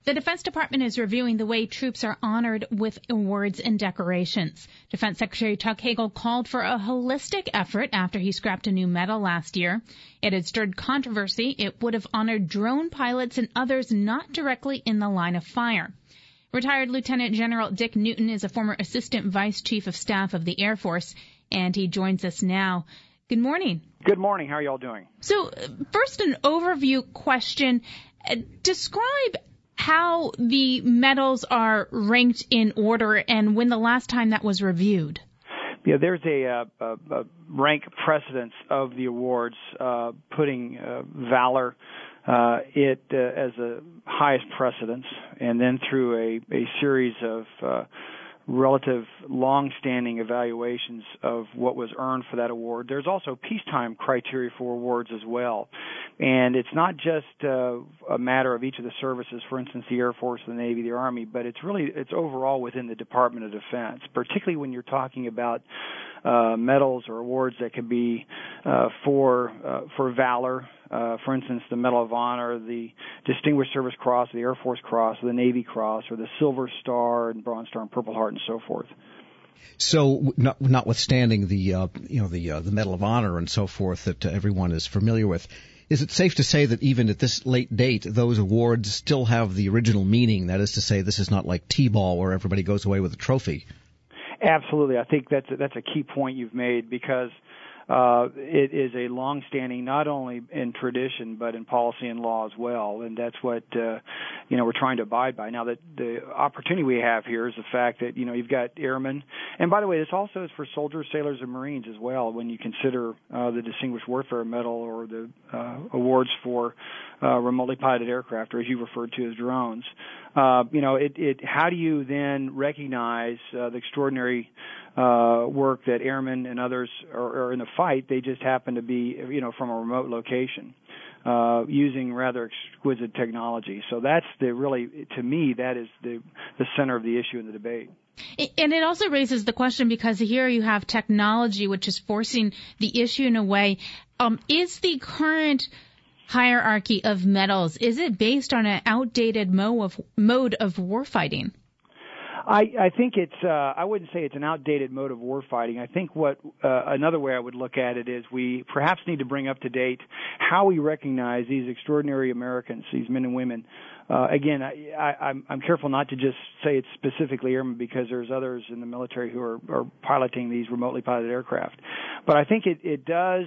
The Defense Department is reviewing the way troops are honored with awards and decorations. Defense Secretary Chuck Hagel called for a holistic effort after he scrapped a new medal last year. It had stirred controversy. It would have honored drone pilots and others not directly in the line of fire. Retired Lieutenant General Dick Newton is a former Assistant Vice Chief of Staff of the Air Force, and he joins us now. Good morning. Good morning. How are you all doing? So, first, an overview question. Describe how the medals are ranked in order and when the last time that was reviewed. Yeah, there's a rank precedence of the awards, putting valor as a highest precedence, and then through a series of relative long-standing evaluations of what was earned for that award. There's also peacetime criteria for awards as well. And it's not just a matter of each of the services, for instance, the Air Force, the Navy, the Army, but it's overall within the Department of Defense, particularly when you're talking about medals or awards that could be for valor. For instance, the Medal of Honor, the Distinguished Service Cross, the Air Force Cross, the Navy Cross, or the Silver Star and Bronze Star and Purple Heart, and so forth. So, notwithstanding the Medal of Honor and so forth that everyone is familiar with, is it safe to say that even at this late date, those awards still have the original meaning? That is to say, this is not like T-ball where everybody goes away with a trophy. Absolutely. I think that's a key point you've made, because it is a long-standing, not only in tradition, but in policy and law as well. And that's what, we're trying to abide by. Now, the opportunity we have here is the fact that, you've got airmen. And by the way, this also is for soldiers, sailors, and Marines as well, when you consider the Distinguished Warfare Medal or the awards for remotely piloted aircraft, or as you referred to as drones. How do you then recognize the extraordinary work that airmen and others are in the fight? They just happen to be, from a remote location, using rather exquisite technology. So that's to me, that is the center of the issue in the debate. And it also raises the question, because here you have technology which is forcing the issue in a way. Is the current hierarchy of medals, is it based on an outdated mode of warfighting? I think I wouldn't say it's an outdated mode of warfighting. I think another way I would look at it is we perhaps need to bring up to date how we recognize these extraordinary Americans, these men and women. Again, I'm careful not to just say it's specifically airmen, because there's others in the military who are piloting these remotely piloted aircraft. But I think it does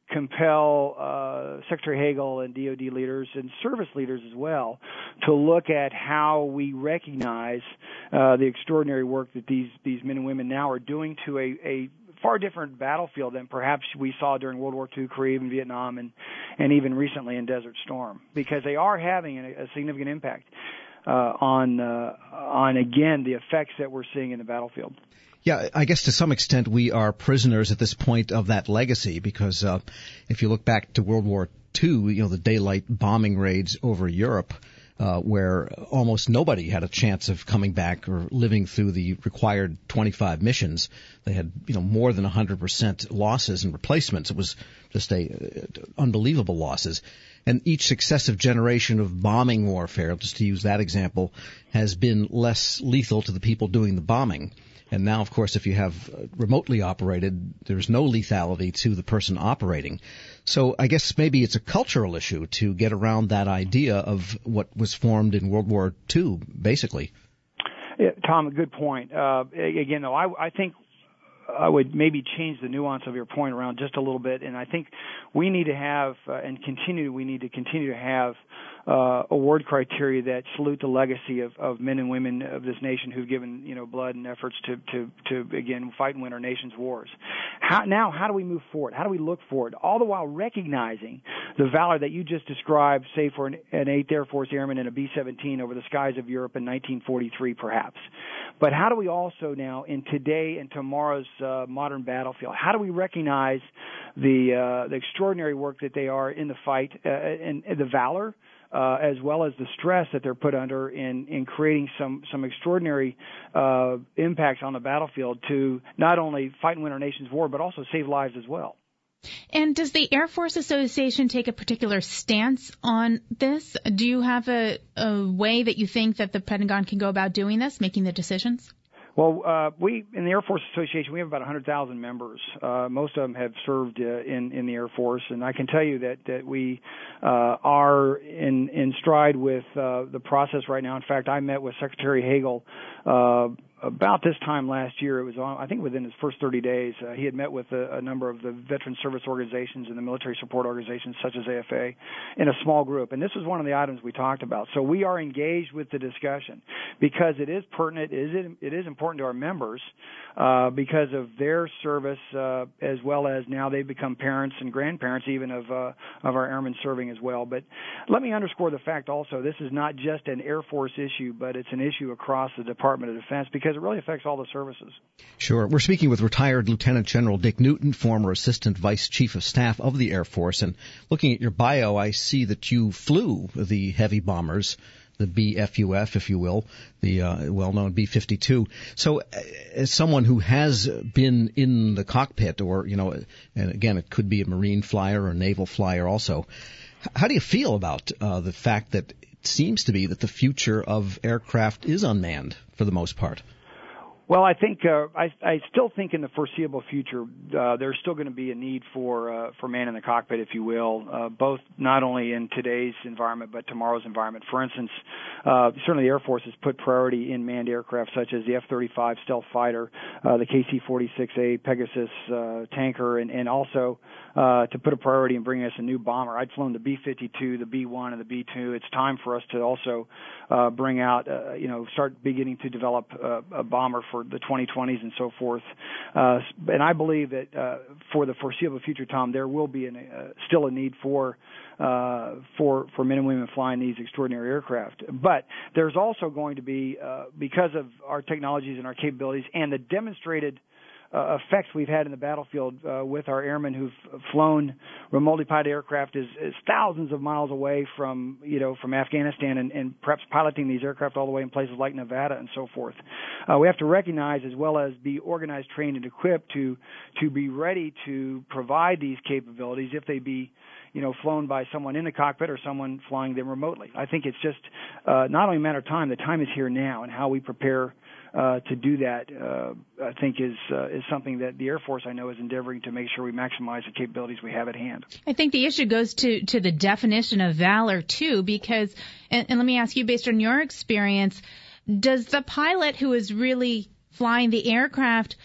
compel Secretary Hagel and DoD leaders and service leaders as well to look at how we recognize the extraordinary work that these men and women now are doing to a far different battlefield than perhaps we saw during World War II, Korea, and Vietnam, and even recently in Desert Storm, because they are having a significant impact on again the effects that we're seeing in the battlefield. Yeah, I guess to some extent we are prisoners at this point of that legacy, because if you look back to World War II, the daylight bombing raids over Europe, where almost nobody had a chance of coming back or living through the required 25 missions. They had, more than 100% losses and replacements. It was just unbelievable losses. And each successive generation of bombing warfare, just to use that example, has been less lethal to the people doing the bombing. And now, of course, if you have remotely operated, there's no lethality to the person operating. So I guess maybe it's a cultural issue to get around that idea of what was formed in World War II, basically. Yeah, Tom, a good point. Again, though, I think I would maybe change the nuance of your point around just a little bit, and I think we need to have we need to continue to have award criteria that salute the legacy of men and women of this nation who've given blood and efforts to again fight and win our nation's wars. How do we move forward? How do we look forward? All the while recognizing the valor that you just described, say for an 8th Air Force Airman in a B-17 over the skies of Europe in 1943, perhaps. But how do we also now, in today and tomorrow's modern battlefield, how do we recognize the extraordinary work that they are in the fight and the valor, as well as the stress that they're put under in creating some extraordinary impacts on the battlefield to not only fight and win our nation's war, but also save lives as well? And does the Air Force Association take a particular stance on this? Do you have a way that you think that the Pentagon can go about doing this, making the decisions? Well, we in the Air Force Association, we have about 100,000 members. Most of them have served in the Air Force, and I can tell you that we are in stride with the process right now. In fact, I met with Secretary Hagel about this time last year. It was I think within his first 30 days. He had met with a number of the veteran service organizations and the military support organizations such as AFA in a small group. And this was one of the items we talked about. So we are engaged with the discussion because it is pertinent. It is important to our members because of their service as well as now they've become parents and grandparents even of our airmen serving as well. But let me underscore the fact also this is not just an Air Force issue, but it's an issue across the Department of Defense because it really affects all the services. Sure. We're speaking with retired Lieutenant General Dick Newton, former Assistant Vice Chief of Staff of the Air Force. And looking at your bio, I see that you flew the heavy bombers, the BFUF, if you will, the well-known B-52. So as someone who has been in the cockpit or, and again, it could be a Marine flyer or a naval flyer also, how do you feel about the fact that it seems to be that the future of aircraft is unmanned for the most part? Well, I think I still think in the foreseeable future there's still going to be a need for man in the cockpit, if you will, both not only in today's environment but tomorrow's environment. For instance, certainly the Air Force has put priority in manned aircraft such as the F-35 stealth fighter, the KC-46A Pegasus tanker, and also to put a priority in bringing us a new bomber. I'd flown the B-52, the B-1, and the B-2. It's time for us to also bring out, start beginning to develop a bomber for the 2020s and so forth. And I believe that for the foreseeable future, Tom, there will be still a need for men and women flying these extraordinary aircraft. But there's also going to be, because of our technologies and our capabilities and the demonstrated effects we've had in the battlefield with our airmen who've flown remotely piloted aircraft is thousands of miles away from Afghanistan and perhaps piloting these aircraft all the way in places like Nevada and so forth. We have to recognize as well as be organized, trained, and equipped to be ready to provide these capabilities if they be flown by someone in the cockpit or someone flying them remotely. I think it's just not only a matter of time. The time is here now, and how we prepare to do that, I think, is something that the Air Force, I know, is endeavoring to make sure we maximize the capabilities we have at hand. I think the issue goes to the definition of valor, too, because, and let me ask you, based on your experience, does the pilot who is really flying the aircraft,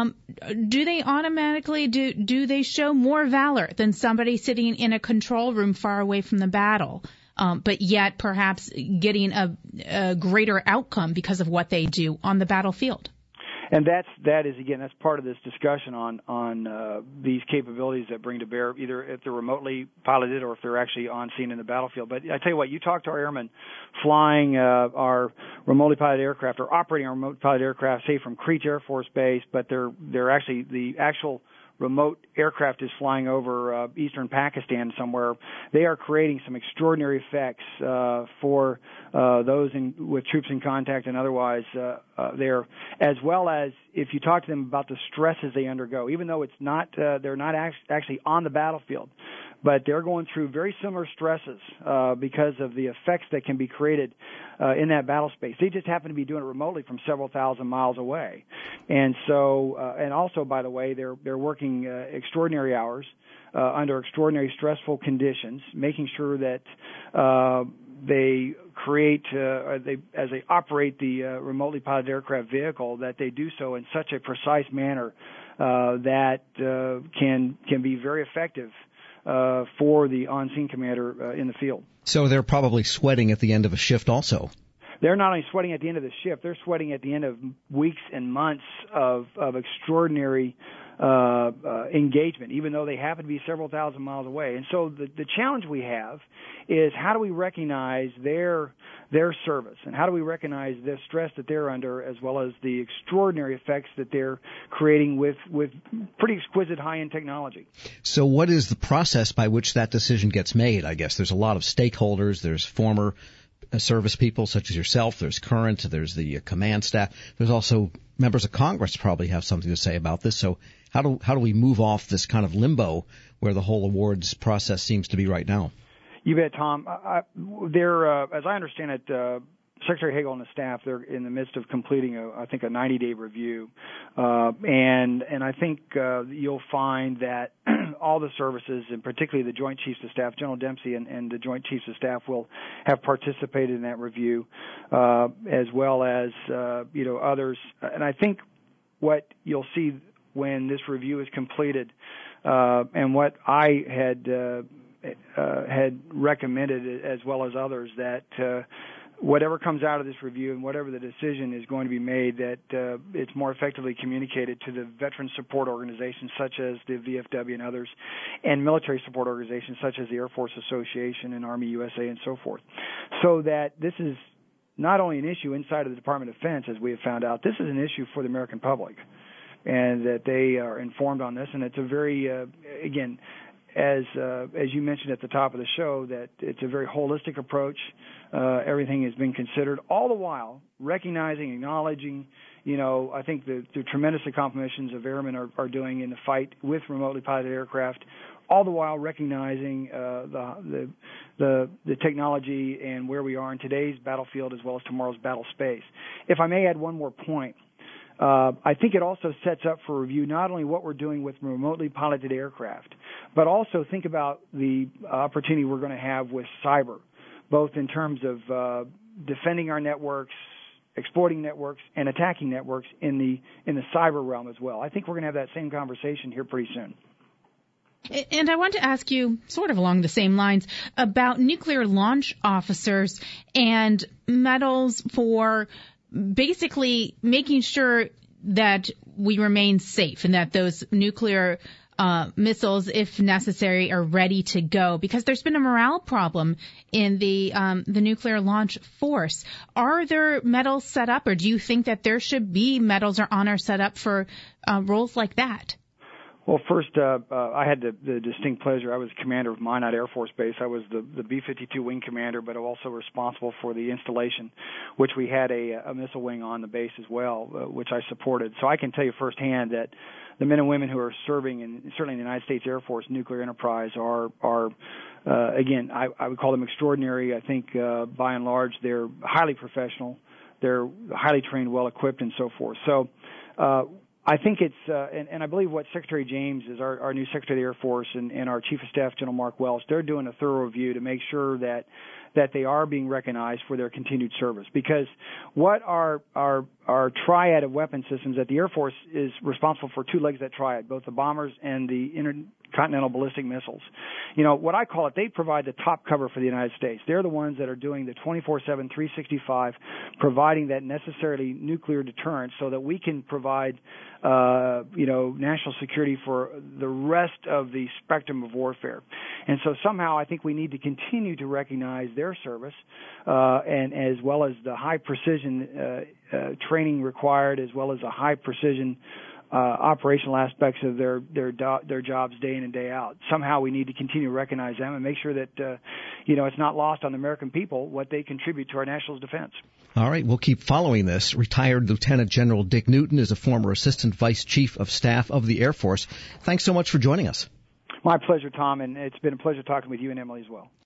do they automatically, do they show more valor than somebody sitting in a control room far away from the battle? But yet perhaps getting a greater outcome because of what they do on the battlefield. And that is again, that's part of this discussion on these capabilities that bring to bear, either if they're remotely piloted or if they're actually on scene in the battlefield. But I tell you what, you talk to our airmen flying our remotely piloted aircraft or operating our remotely piloted aircraft, say from Creech Air Force Base, but they're actually the actual remote aircraft is flying over eastern Pakistan somewhere. They are creating some extraordinary effects for those with troops in contact and otherwise there, as well as if you talk to them about the stresses they undergo, even though it's not they're not actually on the battlefield, but they're going through very similar stresses because of the effects that can be created in that battle space. They just happen to be doing it remotely from several thousand miles away. And so, and also, by the way, they're working extraordinary hours under extraordinary stressful conditions, making sure that they create, as they operate the remotely piloted aircraft vehicle, that they do so in such a precise manner that can be very effective for the on-scene commander in the field. So they're probably sweating at the end of a shift also. They're not only sweating at the end of the shift, they're sweating at the end of weeks and months of extraordinary engagement, even though they happen to be several thousand miles away. And so the challenge we have is how do we recognize their service, and how do we recognize the stress that they're under, as well as the extraordinary effects that they're creating with pretty exquisite high-end technology. So what is the process by which that decision gets made? I guess there's a lot of stakeholders. There's former service people such as yourself. There's current. There's the command staff. There's also members of Congress probably have something to say about this. So How do we move off this kind of limbo where the whole awards process seems to be right now? You bet, Tom. As I understand it, Secretary Hagel and the staff, they're in the midst of completing a 90-day review, and I think you'll find that all the services, and particularly the Joint Chiefs of Staff, General Dempsey and the Joint Chiefs of Staff, will have participated in that review, as well as others. And I think what you'll see when this review is completed, and what I had recommended, as well as others, that whatever comes out of this review and whatever the decision is going to be made, that it's more effectively communicated to the veteran support organizations such as the VFW and others, and military support organizations such as the Air Force Association and Army USA and so forth, so that this is not only an issue inside of the Department of Defense, as we have found out, this is an issue for the American public, and that they are informed on this. And it's a very, again, as you mentioned at the top of the show, that it's a very holistic approach. Everything has been considered, all the while recognizing, acknowledging, I think the tremendous accomplishments of airmen are doing in the fight with remotely piloted aircraft, all the while recognizing the technology and where we are in today's battlefield as well as tomorrow's battle space. If I may add one more point, I think it also sets up for review not only what we're doing with remotely piloted aircraft, but also think about the opportunity we're going to have with cyber, both in terms of defending our networks, exploiting networks, and attacking networks in the cyber realm as well. I think we're going to have that same conversation here pretty soon. And I want to ask you, sort of along the same lines, about nuclear launch officers and medals for basically making sure that we remain safe and that those nuclear missiles, if necessary, are ready to go, because there's been a morale problem in the nuclear launch force. Are there medals set up, or do you think that there should be medals or honors set up for roles like that? Well, first, I had the distinct pleasure. I was commander of Minot Air Force Base. I was the B-52 wing commander, but also responsible for the installation, which we had a missile wing on the base as well, which I supported. So I can tell you firsthand that the men and women who are serving, and certainly in the United States Air Force nuclear enterprise, are again, I would call them extraordinary. I think by and large they're highly professional, they're highly trained, well equipped, and so forth. So I think it's, and I believe what Secretary James is, our new Secretary of the Air Force, and our Chief of Staff, General Mark Welch, they're doing a thorough review to make sure that they are being recognized for their continued service. Because what our triad of weapon systems, that the Air Force is responsible for two legs of that triad, both the bombers and the intercontinental ballistic missiles. What I call it, they provide the top cover for the United States. They're the ones that are doing the 24/7, 365, providing that necessarily nuclear deterrence so that we can provide, national security for the rest of the spectrum of warfare. And so somehow I think we need to continue to recognize their service, and as well as the high precision training required, as well as the high precision operational aspects of their jobs day in and day out. Somehow we need to continue to recognize them and make sure that it's not lost on the American people what they contribute to our national defense. All right, we'll keep following this. Retired Lieutenant General Dick Newton is a former Assistant Vice Chief of Staff of the Air Force. Thanks so much for joining us. My pleasure, Tom, and it's been a pleasure talking with you and Emily as well.